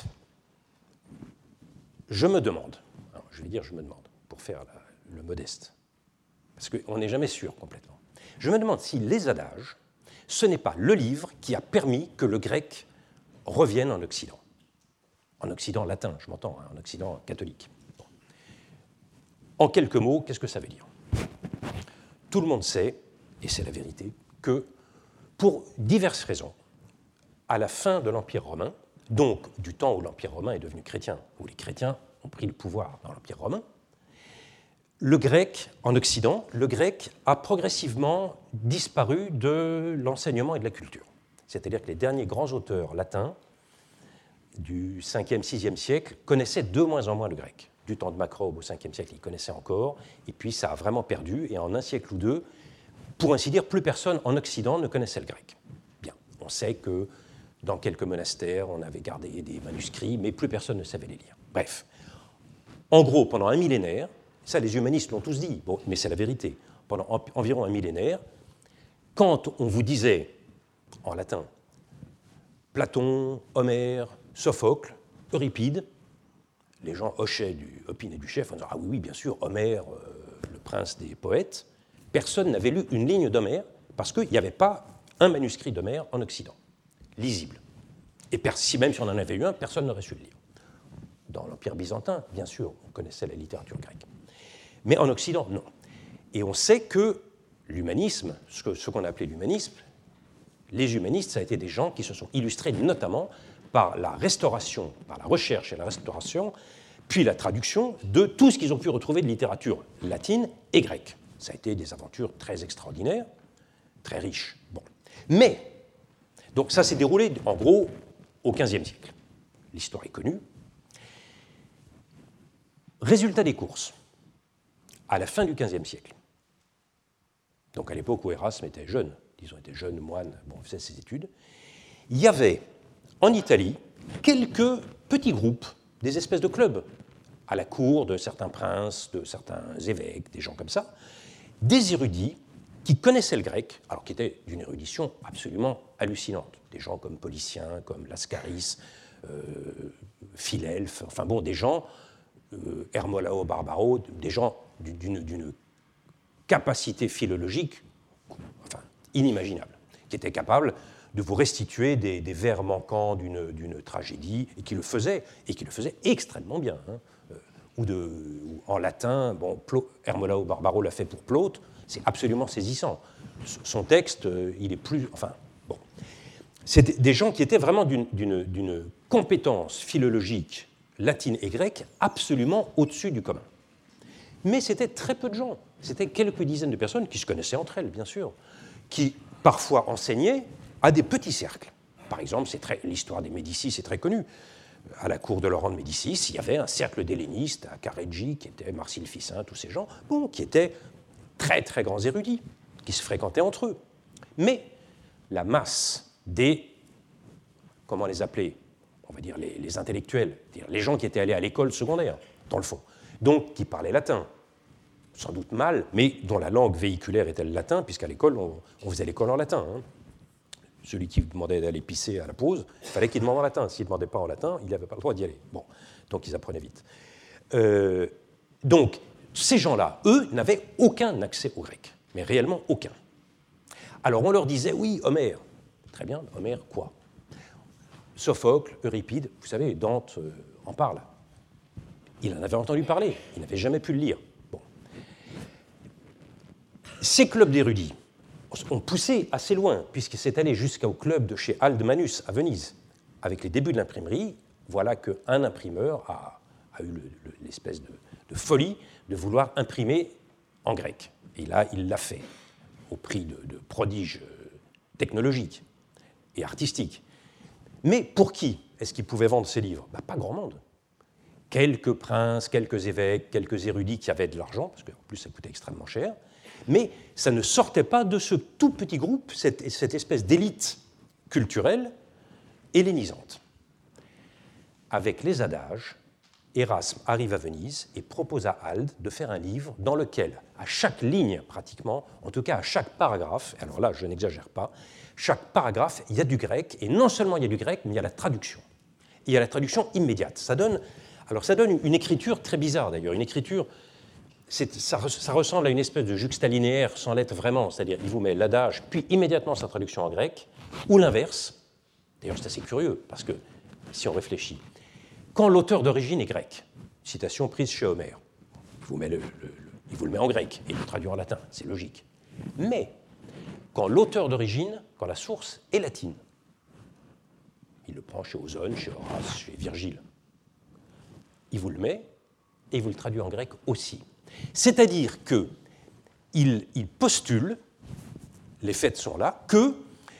je me demande, alors je vais dire je me demande, pour faire la, le modeste, parce qu'on n'est jamais sûr complètement, je me demande si les adages, ce n'est pas le livre qui a permis que le grec revienne en Occident. En Occident latin, je m'entends, hein, en Occident catholique. Bon. En quelques mots, qu'est-ce que ça veut dire? Tout le monde sait, et c'est la vérité, que pour diverses raisons, à la fin de l'Empire romain, donc du temps où l'Empire romain est devenu chrétien, où les chrétiens ont pris le pouvoir dans l'Empire romain, le grec, en Occident, le grec a progressivement disparu de l'enseignement et de la culture. C'est-à-dire que les derniers grands auteurs latins du cinquième, sixième siècle connaissaient de moins en moins le grec. Du temps de Macrobe au cinquième siècle, ils connaissaient encore, et puis ça a vraiment perdu, et en un siècle ou deux, pour ainsi dire, plus personne en Occident ne connaissait le grec. Bien, on sait que dans quelques monastères, on avait gardé des manuscrits, mais plus personne ne savait les lire. Bref, en gros, pendant un millénaire, ça les humanistes l'ont tous dit, bon, mais c'est la vérité, pendant environ un millénaire, quand on vous disait en latin. Platon, Homère, Sophocle, Euripide. Les gens hochaient du, opinaient du chef en disant « Ah oui, oui, bien sûr, Homère, euh, le prince des poètes ». Personne n'avait lu une ligne d'Homère parce qu'il n'y avait pas un manuscrit d'Homère en Occident, lisible. Et si même si on en avait eu un, personne n'aurait su le lire. Dans l'Empire byzantin, bien sûr, on connaissait la littérature grecque. Mais en Occident, non. Et on sait que l'humanisme, ce, ce qu'on appelait l'humanisme, les humanistes, ça a été des gens qui se sont illustrés notamment par la restauration, par la recherche et la restauration, puis la traduction de tout ce qu'ils ont pu retrouver de littérature latine et grecque. Ça a été des aventures très extraordinaires, très riches. Bon. Mais, donc ça s'est déroulé en gros au quinzième siècle. L'histoire est connue. Résultat des courses, à la fin du quinzième siècle, donc à l'époque où Erasme était jeune, disons était jeune moine, bon, faisait ses études, il y avait en Italie quelques petits groupes, des espèces de clubs, à la cour de certains princes, de certains évêques, des gens comme ça, des érudits qui connaissaient le grec, alors qui étaient d'une érudition absolument hallucinante, des gens comme Policien, comme Lascaris, euh, Philelphe, enfin bon, des gens, euh, Hermolao Barbaro, des gens d'une, d'une capacité philologique enfin, inimaginable, qui étaient capables de vous restituer des, des vers manquants d'une, d'une tragédie, et qui le faisaient, et qui le faisaient extrêmement bien. Hein. Euh, ou, de, ou en latin, bon, Hermolao Barbaro l'a fait pour Plaute, c'est absolument saisissant. Son texte, euh, il est plus... Enfin, bon. C'est des gens qui étaient vraiment d'une, d'une, d'une compétence philologique latine et grecque absolument au-dessus du commun. Mais c'était très peu de gens. C'était quelques dizaines de personnes qui se connaissaient entre elles, bien sûr, qui parfois enseignaient à des petits cercles. Par exemple, c'est très, l'histoire des Médicis est très connue. À la cour de Laurent de Médicis, il y avait un cercle d'hellénistes à Careggi, qui était Marcille Ficin, tous ces gens, bon, qui étaient très très grands érudits, qui se fréquentaient entre eux. Mais la masse des, comment les appeler, on va dire les, les intellectuels, les gens qui étaient allés à l'école secondaire, dans le fond, donc qui parlaient latin, sans doute mal, mais dont la langue véhiculaire était le latin, puisqu'à l'école, on, on faisait l'école en latin. Hein. Celui qui demandait d'aller pisser à la pause, il fallait qu'il demande en latin. S'il ne demandait pas en latin, il n'avait pas le droit d'y aller. Bon, donc ils apprenaient vite. Euh, donc, ces gens-là, eux, n'avaient aucun accès au grec, mais réellement aucun. Alors on leur disait, oui, Homère. Très bien, Homère, quoi? Sophocle, Euripide, vous savez, Dante euh, en parle. Il en avait entendu parler, il n'avait jamais pu le lire. Bon. Ces clubs d'érudits ont poussé assez loin, puisque c'est allé jusqu'au club de chez Aldmanus à Venise. Avec les débuts de l'imprimerie, voilà qu'un imprimeur a, a eu le, le, l'espèce de, de folie de vouloir imprimer en grec. Et là, il l'a fait, au prix de, de prodiges technologiques et artistiques. Mais pour qui est-ce qu'il pouvait vendre ses livres? Ben, pas grand monde. Quelques princes, quelques évêques, quelques érudits qui avaient de l'argent, parce qu'en plus ça coûtait extrêmement cher, mais ça ne sortait pas de ce tout petit groupe, cette, cette espèce d'élite culturelle hellénisante. Avec les adages, Erasme arrive à Venise et propose à Alde de faire un livre dans lequel, à chaque ligne pratiquement, en tout cas à chaque paragraphe, alors là je n'exagère pas, chaque paragraphe, il y a du grec, et non seulement il y a du grec, mais il y a la traduction. Et il y a la traduction immédiate. Ça donne, alors ça donne une écriture très bizarre d'ailleurs, une écriture, c'est, ça, ça ressemble à une espèce de juxtalinéaire sans l'être vraiment, c'est-à-dire il vous met l'adage, puis immédiatement sa traduction en grec, ou l'inverse. D'ailleurs c'est assez curieux, parce que si on réfléchit, quand l'auteur d'origine est grec, citation prise chez Homère, il vous, met le, le, le, il vous le met en grec et il le traduit en latin, c'est logique. Mais quand l'auteur d'origine, quand la source est latine, il le prend chez Ozone, chez Horace, chez Virgile, il vous le met et il vous le traduit en grec aussi. C'est-à-dire qu'il il postule, les faits sont là, que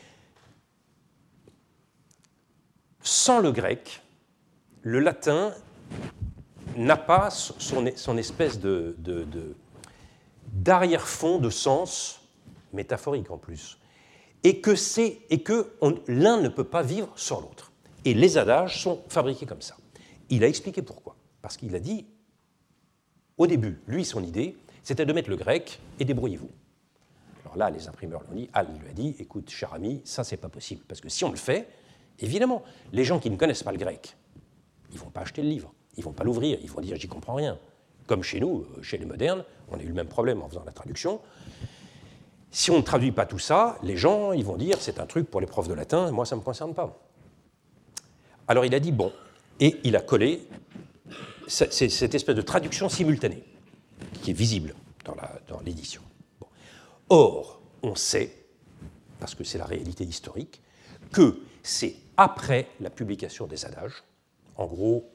sans le grec, le latin n'a pas son, son espèce de, de, de, d'arrière-fond de sens métaphorique en plus, et que, c'est, et que on, l'un ne peut pas vivre sans l'autre. Et les adages sont fabriqués comme ça. Il a expliqué pourquoi. Parce qu'il a dit, au début, lui, son idée, c'était de mettre le grec et débrouillez-vous. Alors là, les imprimeurs l'ont dit, Halde lui a dit, écoute, cher ami, ça, c'est pas possible. Parce que si on le fait, évidemment, les gens qui ne connaissent pas le grec, ils ne vont pas acheter le livre, ils ne vont pas l'ouvrir, ils vont dire, j'y comprends rien. Comme chez nous, chez les modernes, on a eu le même problème en faisant la traduction. Si on ne traduit pas tout ça, les gens, ils vont dire, c'est un truc pour les profs de latin, moi, ça ne me concerne pas. Alors il a dit, bon, et il a collé c'est cette espèce de traduction simultanée qui est visible dans, la, dans l'édition. Bon. Or, on sait, parce que c'est la réalité historique, que c'est après la publication des adages, en gros,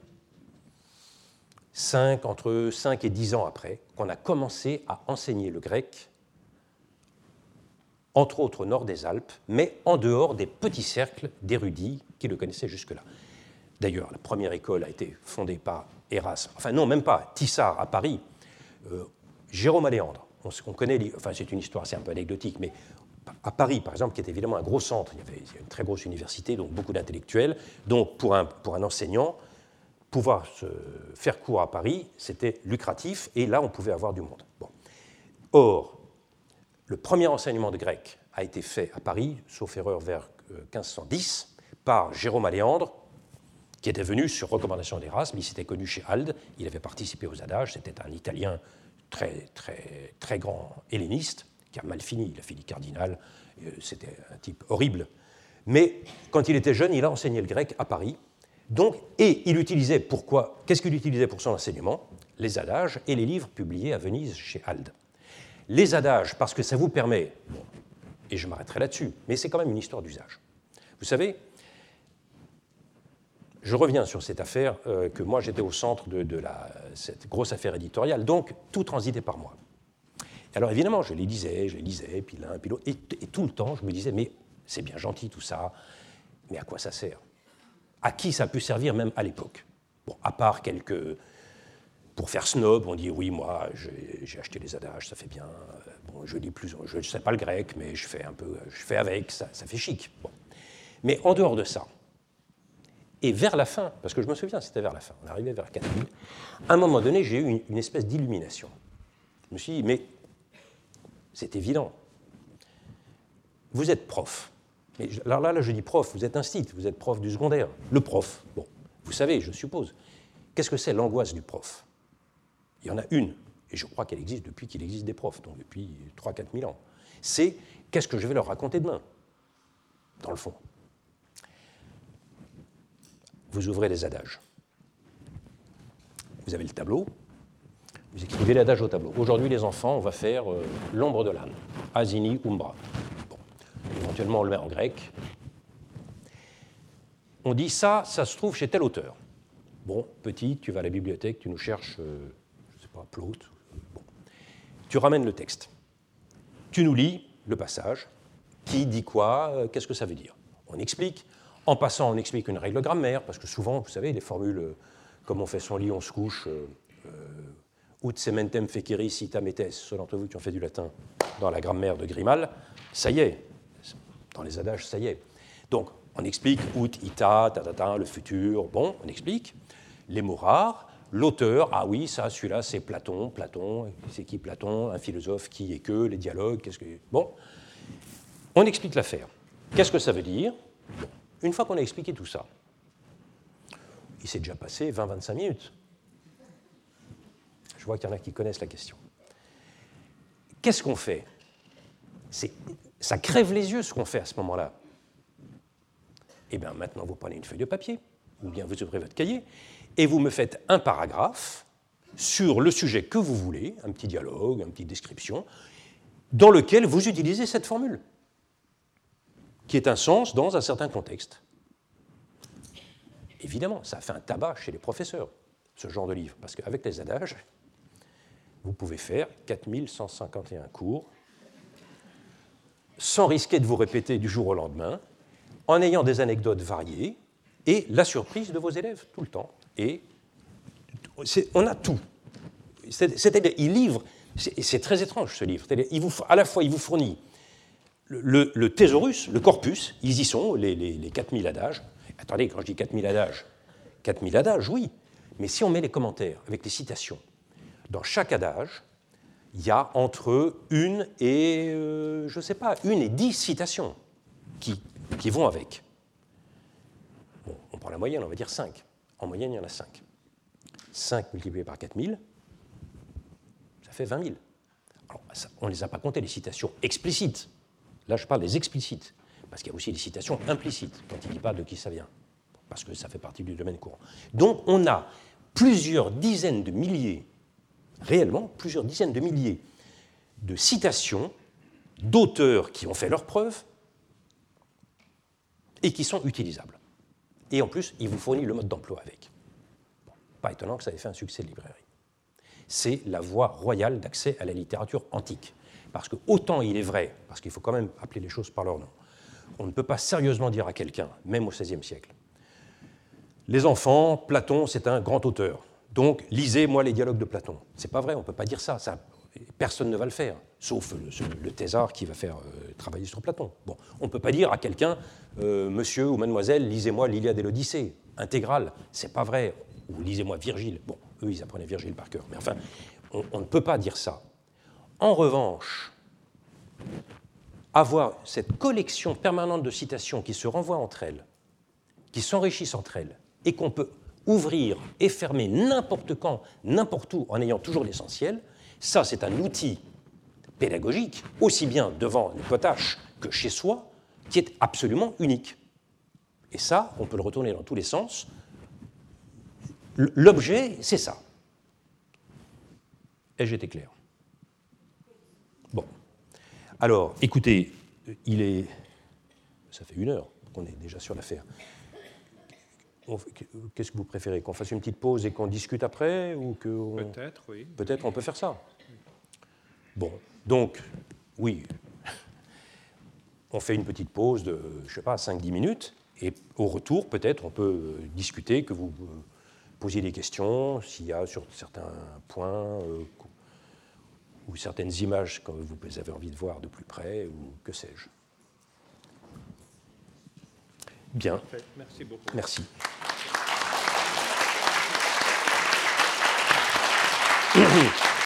cinq, entre cinq et dix ans après, qu'on a commencé à enseigner le grec, entre autres au nord des Alpes, mais en dehors des petits cercles d'érudits qui le connaissaient jusque-là. D'ailleurs, la première école a été fondée par Erasme, enfin non, même pas, Tissard à Paris, euh, Jérôme Aléandre, on, on connaît, enfin c'est une histoire, c'est un peu anecdotique, mais à Paris, par exemple, qui est évidemment un gros centre, il y avait une très grosse université, donc beaucoup d'intellectuels, donc pour un, pour un enseignant, pouvoir se faire cours à Paris, c'était lucratif, et là, on pouvait avoir du monde. Bon. Or, le premier enseignement de grec a été fait à Paris, sauf erreur vers quinze cent dix, par Jérôme Aléandre, qui était venu sur recommandation d'Erasme, il s'était connu chez Halde, il avait participé aux adages, c'était un Italien très, très, très grand helléniste, qui a mal fini, il a fini cardinal, c'était un type horrible. Mais quand il était jeune, il a enseigné le grec à Paris, donc, et il utilisait pourquoi, qu'est-ce qu'il utilisait pour son enseignement? Les adages et les livres publiés à Venise chez Halde. Les adages, parce que ça vous permet, bon, et je m'arrêterai là-dessus, mais c'est quand même une histoire d'usage. Vous savez, je reviens sur cette affaire euh, que moi j'étais au centre de, de la, cette grosse affaire éditoriale, donc tout transitait par moi. Alors évidemment, je les lisais, je les lisais, puis l'un, puis l'autre, et, et tout le temps je me disais, mais c'est bien gentil tout ça, mais à quoi ça sert? À qui ça peut servir même à l'époque? Bon, à part quelques... Pour faire snob, on dit, oui, moi j'ai, j'ai acheté les adages, ça fait bien, bon, je lis plus, je ne sais pas le grec, mais je fais un peu, je fais avec, ça, ça fait chic. Bon. Mais en dehors de ça, et vers la fin, parce que je me souviens, c'était vers la fin, on arrivait vers quatre mille, à un moment donné, j'ai eu une, une espèce d'illumination. Je me suis dit, mais c'est évident. Vous êtes prof. Mais alors là, là, je dis prof, vous êtes instit, vous êtes prof du secondaire. Le prof, bon, vous savez, je suppose. Qu'est-ce que c'est l'angoisse du prof? Il y en a une, et je crois qu'elle existe depuis qu'il existe des profs, donc depuis trois à quatre mille ans. C'est qu'est-ce que je vais leur raconter demain, dans le fond. Vous ouvrez les adages. Vous avez le tableau. Vous écrivez l'adage au tableau. Aujourd'hui, les enfants, on va faire euh, l'ombre de l'âne. Asini umbra. Bon. Éventuellement, on le met en grec. On dit ça, ça se trouve chez tel auteur. Bon, petit, tu vas à la bibliothèque, tu nous cherches, euh, je ne sais pas, Plaute. Bon. Tu ramènes le texte. Tu nous lis le passage. Qui dit quoi? euh, Qu'est-ce que ça veut dire? On explique. En passant, on explique une règle grammaire, parce que souvent, vous savez, les formules, euh, comme on fait son lit, on se couche, euh, euh, ut sementem feceris ita metes, ceux d'entre vous qui ont fait du latin dans la grammaire de Grimal, ça y est, dans les adages, ça y est. Donc, on explique ut, ita, ta, ta, ta, le futur, bon, on explique. Les mots rares, l'auteur, ah oui, ça, celui-là, c'est Platon, Platon, c'est qui Platon, un philosophe qui est que, les dialogues, qu'est-ce que... Bon, on explique l'affaire. Qu'est-ce que ça veut dire? Bon. Une fois qu'on a expliqué tout ça, il s'est déjà passé vingt à vingt-cinq minutes. Je vois qu'il y en a qui connaissent la question. Qu'est-ce qu'on fait? C'est, ça crève les yeux ce qu'on fait à ce moment-là. Eh bien, maintenant, vous prenez une feuille de papier, ou bien vous ouvrez votre cahier, et vous me faites un paragraphe sur le sujet que vous voulez, un petit dialogue, une petite description, dans lequel vous utilisez cette formule, qui est un sens dans un certain contexte. Évidemment, ça fait un tabac chez les professeurs, ce genre de livre, parce qu'avec les adages, vous pouvez faire quatre mille cent cinquante et un cours sans risquer de vous répéter du jour au lendemain, en ayant des anecdotes variées et la surprise de vos élèves tout le temps. Et on a tout. C'est-à-dire, il livre, c'est, c'est très étrange ce livre, il vous, à la fois il vous fournit le, le, le thésaurus, le corpus, ils y sont, les, les, les quatre mille adages. Attendez, quand je dis quatre mille adages, quatre mille adages, oui, mais si on met les commentaires avec les citations, dans chaque adage, il y a entre une et, euh, je ne sais pas, une et dix citations qui, qui vont avec. Bon, on prend la moyenne, on va dire cinq. En moyenne, il y en a cinq. cinq multiplié par quatre mille, ça fait vingt mille. Alors, ça, on ne les a pas comptées, les citations explicites. Là, je parle des explicites, parce qu'il y a aussi des citations implicites, quand il ne dit pas de qui ça vient, parce que ça fait partie du domaine courant. Donc, on a plusieurs dizaines de milliers, réellement, plusieurs dizaines de milliers de citations d'auteurs qui ont fait leurs preuves et qui sont utilisables. Et en plus, il vous fournit le mode d'emploi avec. Bon, pas étonnant que ça ait fait un succès de librairie. C'est la voie royale d'accès à la littérature antique. Parce que autant il est vrai, parce qu'il faut quand même appeler les choses par leur nom, on ne peut pas sérieusement dire à quelqu'un, même au seizième siècle, les enfants, Platon, c'est un grand auteur, donc lisez-moi les dialogues de Platon. C'est pas vrai, on ne peut pas dire ça, ça personne ne va le faire, sauf le, le thésard qui va faire euh, travailler sur Platon. Bon, on ne peut pas dire à quelqu'un, euh, monsieur ou mademoiselle, lisez-moi l'Iliade et l'Odyssée, intégrale, c'est pas vrai, ou lisez-moi Virgile. Bon, eux, ils apprenaient Virgile par cœur, mais enfin, on, on ne peut pas dire ça. En revanche, avoir cette collection permanente de citations qui se renvoient entre elles, qui s'enrichissent entre elles, et qu'on peut ouvrir et fermer n'importe quand, n'importe où, en ayant toujours l'essentiel, ça, c'est un outil pédagogique, aussi bien devant les potaches que chez soi, qui est absolument unique. Et ça, on peut le retourner dans tous les sens. L'objet, c'est ça. Ai-je été clair ? Bon. Alors, écoutez, il est... Ça fait une heure qu'on est déjà sur l'affaire. Qu'est-ce que vous préférez ? Qu'on fasse une petite pause et qu'on discute après ou que on... Peut-être, oui. Peut-être on peut faire ça. Bon, donc, oui, on fait une petite pause de, je ne sais pas, cinq dix minutes, et au retour, peut-être, on peut discuter, que vous posiez des questions, s'il y a sur certains points euh, ou certaines images que vous avez envie de voir de plus près, ou que sais-je. Bien. Merci beaucoup. Merci.